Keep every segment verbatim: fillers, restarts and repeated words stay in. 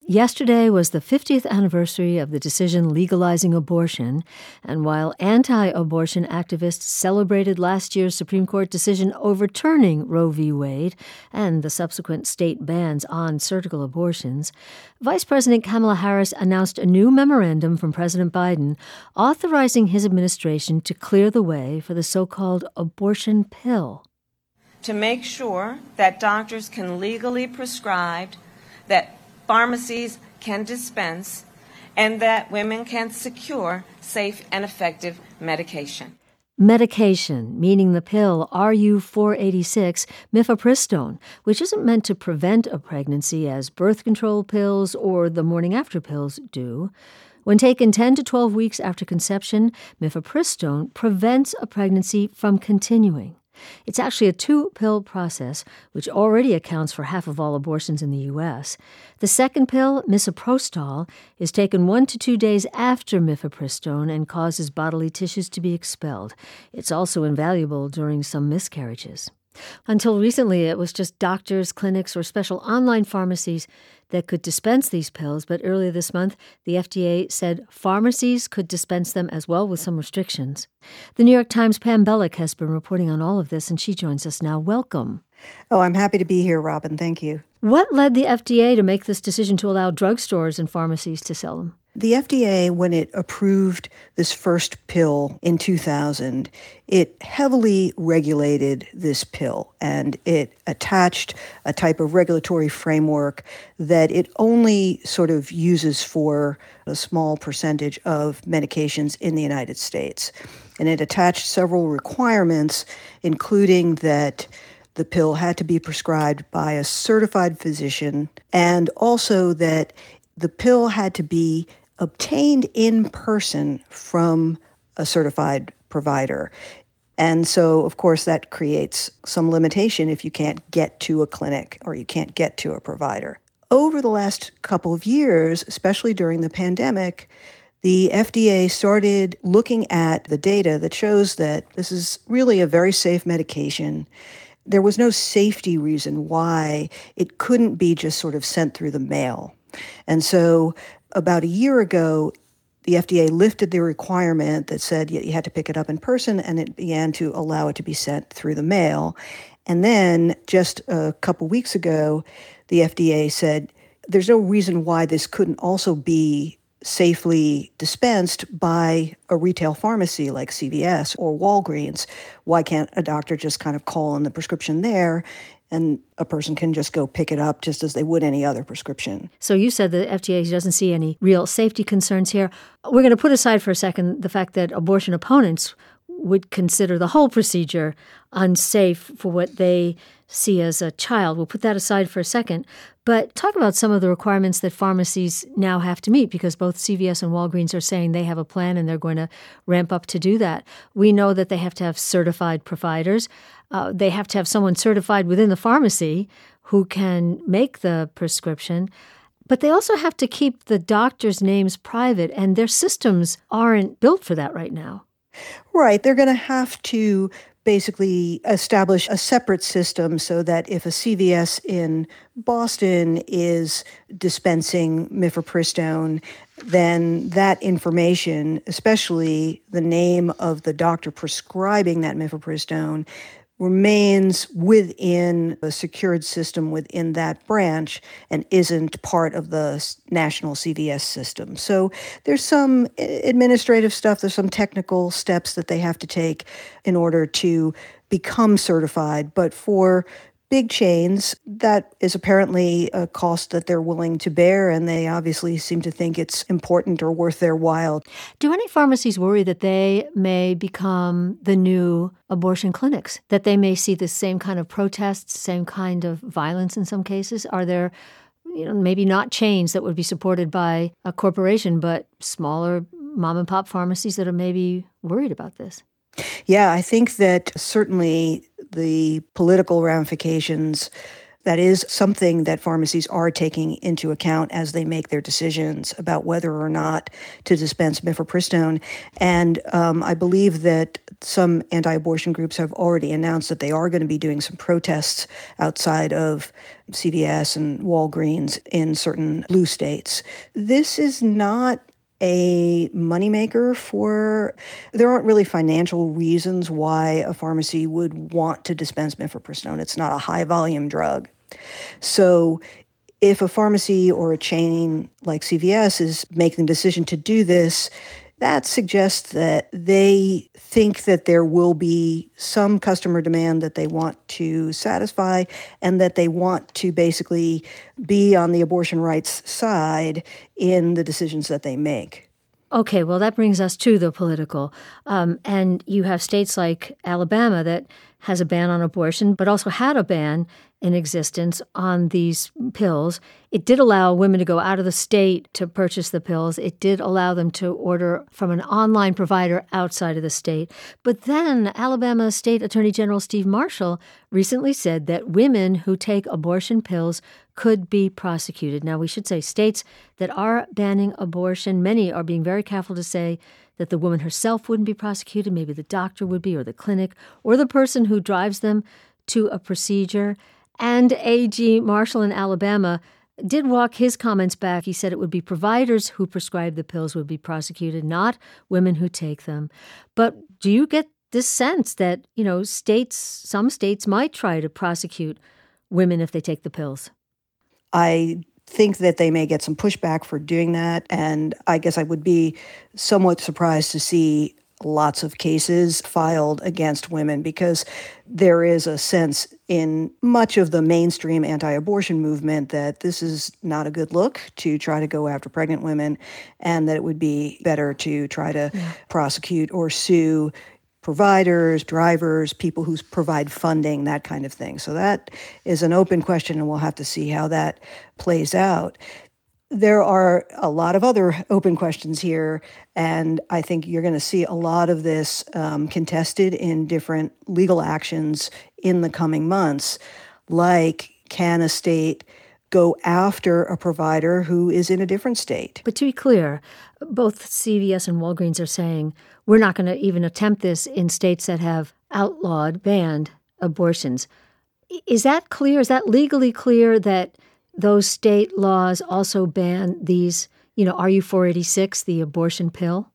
Yesterday was the fiftieth anniversary of the decision legalizing abortion, and while anti-abortion activists celebrated last year's Supreme Court decision overturning Roe v. Wade and the subsequent state bans on surgical abortions, Vice President Kamala Harris announced a new memorandum from President Biden authorizing his administration to clear the way for the so-called abortion pill. To make sure that doctors can legally prescribe, that pharmacies can dispense, and that women can secure safe and effective medication. Medication, meaning the pill R U four eighty-six, mifepristone, which isn't meant to prevent a pregnancy as birth control pills or the morning after pills do. When taken ten to twelve weeks after conception, mifepristone prevents a pregnancy from continuing. It's actually a two-pill process, which already accounts for half of all abortions in the U S. The second pill, misoprostol, is taken one to two days after mifepristone and causes bodily tissues to be expelled. It's also invaluable during some miscarriages. Until recently, it was just doctors, clinics, or special online pharmacies that could dispense these pills, but earlier this month, the F D A said pharmacies could dispense them as well with some restrictions. The New York Times' Pam Bellick has been reporting on all of this, and she joins us now. Welcome. Oh, I'm happy to be here, Robin. Thank you. What led the F D A to make this decision to allow drugstores and pharmacies to sell them? The F D A, when it approved this first pill in two thousand, it heavily regulated this pill, and it attached a type of regulatory framework that it only sort of uses for a small percentage of medications in the United States. And it attached several requirements, including that the pill had to be prescribed by a certified physician, and also that the pill had to be obtained in person from a certified provider. And so, of course, that creates some limitation if you can't get to a clinic or you can't get to a provider. Over the last couple of years, especially during the pandemic, the F D A started looking at the data that shows that this is really a very safe medication. There was no safety reason why it couldn't be just sort of sent through the mail. And so about a year ago, the F D A lifted the requirement that said you had to pick it up in person, and it began to allow it to be sent through the mail. And then just a couple weeks ago, the F D A said there's no reason why this couldn't also be safely dispensed by a retail pharmacy like C V S or Walgreens. Why can't a doctor just kind of call in the prescription there, and a person can just go pick it up just as they would any other prescription? So you said the F D A doesn't see any real safety concerns here. We're going to put aside for a second the fact that abortion opponents would consider the whole procedure unsafe for what they see as a child. We'll put that aside for a second. But talk about some of the requirements that pharmacies now have to meet, because both C V S and Walgreens are saying they have a plan and they're going to ramp up to do that. We know that they have to have certified providers. Uh, they have to have someone certified within the pharmacy who can make the prescription. But they also have to keep the doctors' names private, and their systems aren't built for that right now. Right. They're going to have to basically establish a separate system so that if a C V S in Boston is dispensing mifepristone, then that information, especially the name of the doctor prescribing that mifepristone, remains within a secured system within that branch and isn't part of the national C V S system. So there's some administrative stuff, there's some technical steps that they have to take in order to become certified. But for big chains, that is apparently a cost that they're willing to bear, and they obviously seem to think it's important or worth their while. Do any pharmacies worry that they may become the new abortion clinics, that they may see the same kind of protests, same kind of violence in some cases? Are there, you know, maybe not chains that would be supported by a corporation, but smaller mom and pop pharmacies that are maybe worried about this? Yeah, I think that certainly the political ramifications That is something that pharmacies are taking into account as they make their decisions about whether or not to dispense mifepristone. And um, I believe that some anti-abortion groups have already announced that they are going to be doing some protests outside of C V S and Walgreens in certain blue states. This is not a moneymaker for, there aren't really financial reasons why a pharmacy would want to dispense mifepristone. It's not a high volume drug. So if a pharmacy or a chain like C V S is making the decision to do this, that suggests that they think that there will be some customer demand that they want to satisfy and that they want to basically be on the abortion rights side in the decisions that they make. Okay, well, that brings us to the political. Um, and you have states like Alabama that has a ban on abortion, but also had a ban in existence on these pills. It did allow women to go out of the state to purchase the pills. It did allow them to order from an online provider outside of the state. But then Alabama State Attorney General Steve Marshall recently said that women who take abortion pills could be prosecuted. Now, we should say states that are banning abortion, many are being very careful to say that the woman herself wouldn't be prosecuted. Maybe the doctor would be, or the clinic, or the person who drives them to a procedure. And A G Marshall in Alabama did walk his comments back. He said it would be providers who prescribe the pills would be prosecuted, not women who take them. But do you get this sense that, you know, states, some states might try to prosecute women if they take the pills? I think that they may get some pushback for doing that, and I guess I would be somewhat surprised to see lots of cases filed against women, because there is a sense in much of the mainstream anti-abortion movement that this is not a good look to try to go after pregnant women, and that it would be better to try to yeah. prosecute or sue providers, drivers, people who provide funding, that kind of thing. So that is an open question, and we'll have to see how that plays out. There are a lot of other open questions here, and I think you're going to see a lot of this um, contested in different legal actions in the coming months, like can a state go after a provider who is in a different state? But to be clear, both C V S and Walgreens are saying we're not going to even attempt this in states that have outlawed, banned abortions. Is that clear? Is that legally clear that those state laws also ban these, you know, R U four eighty-six, the abortion pill?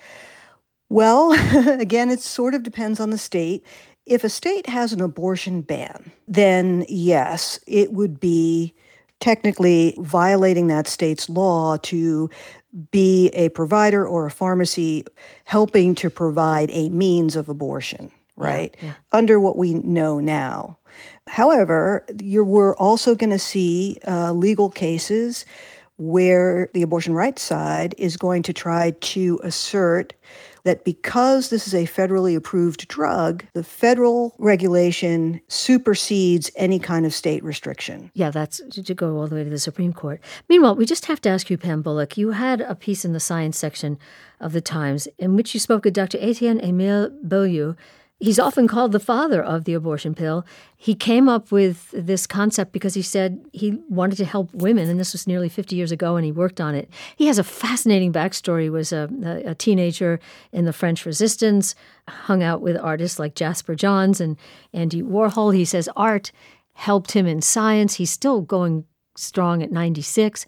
Well, again, it sort of depends on the state. If a state has an abortion ban, then yes, it would be technically violating that state's law to be a provider or a pharmacy helping to provide a means of abortion, right? Yeah, yeah. Under what we know now. However, you're, we're also going to see uh, legal cases where the abortion rights side is going to try to assert that because this is a federally approved drug, the federal regulation supersedes any kind of state restriction. Yeah, that's to go all the way to the Supreme Court. Meanwhile, we just have to ask you, Pam Bullock, you had a piece in the science section of the Times in which you spoke with Doctor Etienne-Emile Beaulieu. He's often called the father of the abortion pill. He came up with this concept because he said he wanted to help women, and this was nearly fifty years ago, and he worked on it. He has a fascinating backstory. He was a, a teenager in the French Resistance, hung out with artists like Jasper Johns and Andy Warhol. He says art helped him in science. He's still going strong at ninety-six.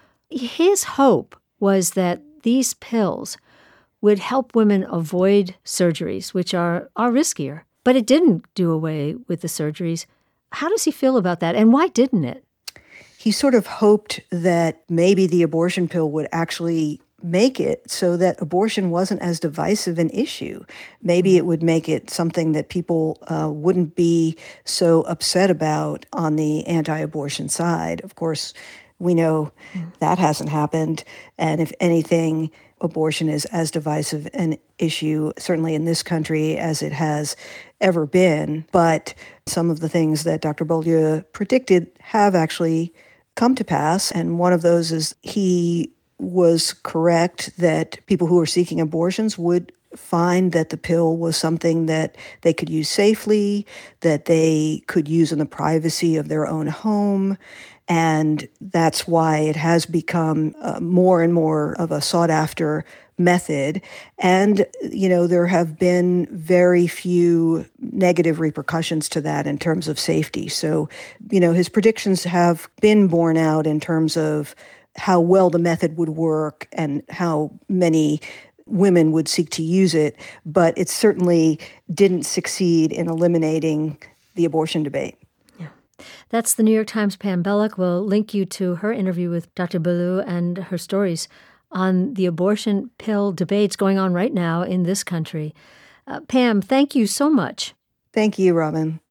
His hope was that these pills would help women avoid surgeries, which are, are riskier. But it didn't do away with the surgeries. How does he feel about that, and why didn't it? He sort of hoped that maybe the abortion pill would actually make it so that abortion wasn't as divisive an issue. Maybe it would make it something that people uh, wouldn't be so upset about on the anti-abortion side. Of course, we know mm. that hasn't happened, and if anything, abortion is as divisive an issue, certainly in this country, as it has ever been. But some of the things that Doctor Beaulieu predicted have actually come to pass. And one of those is he was correct that people who are seeking abortions would find that the pill was something that they could use safely, that they could use in the privacy of their own home. And that's why it has become uh, more and more of a sought-after method. And, you know, there have been very few negative repercussions to that in terms of safety. So, you know, his predictions have been borne out in terms of how well the method would work and how many women would seek to use it. But it certainly didn't succeed in eliminating the abortion debate. That's the New York Times' Pam Belluck. We'll link you to her interview with Doctor Beaulieu and her stories on the abortion pill debates going on right now in this country. Uh, Pam, thank you so much. Thank you, Robin.